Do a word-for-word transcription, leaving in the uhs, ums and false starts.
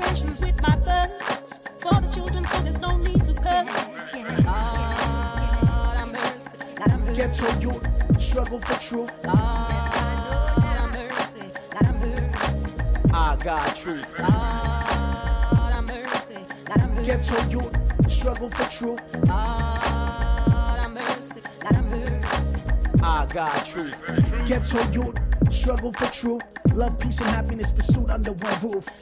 celebrations with my thugs. For the children, so there's no need to curse. Lord, have mercy. Lord, have mercy. Ghetto youth, struggle for truth. Lord, have mercy. Lord, have mercy. I got truth. Lord, have mercy. Lord, have mercy. Ghetto youth, struggle for truth. Lord, have mercy. Lord, have mercy. I got truth. Ghetto youth, struggle for truth. Love, peace, and happiness pursued under one roof.